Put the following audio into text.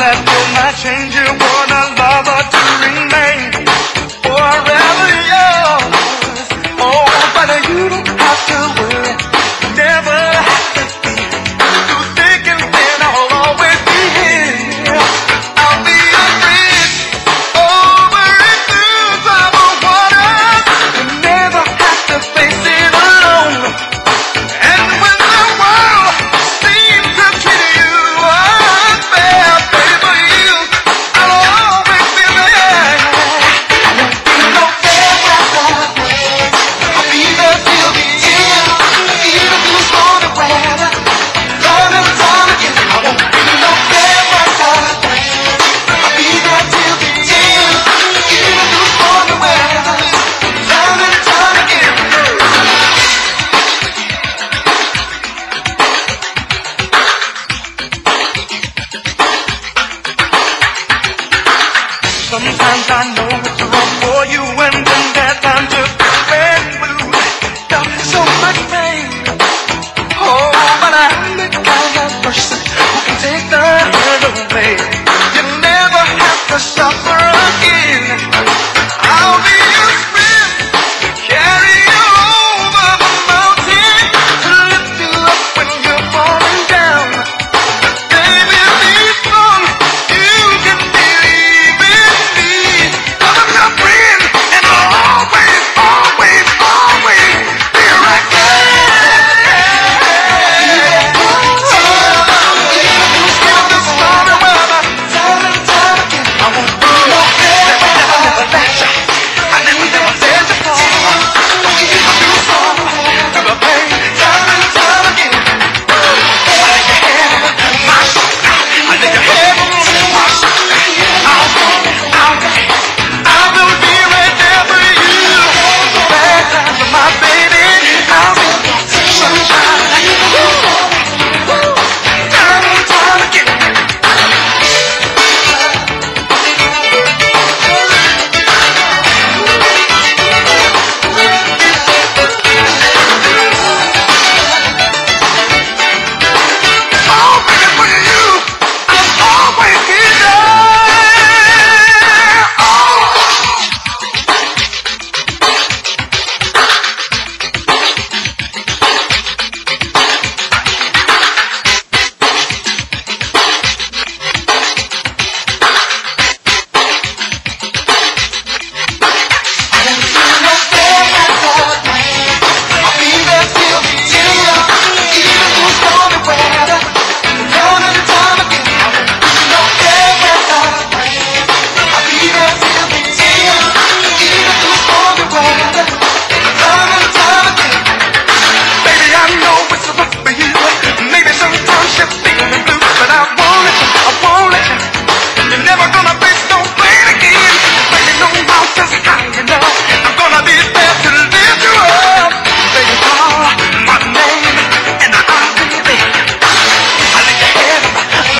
that will not change. You want a lover to remain forever yours. Oh, but you don't have to worry, never have to fear. Through thick and thin, I'll always be here. I'll be your friend over and through troubled waters. You never have to face it alone. And when the world seems to treat you unfair, baby, I'll always be there. I won't be no farewell. I'll be there till the end, even through stormy weather. Time and time again, I won't be no farewell. I'll be there till the end, even through stormy weather. Time and time again. Sometimes I know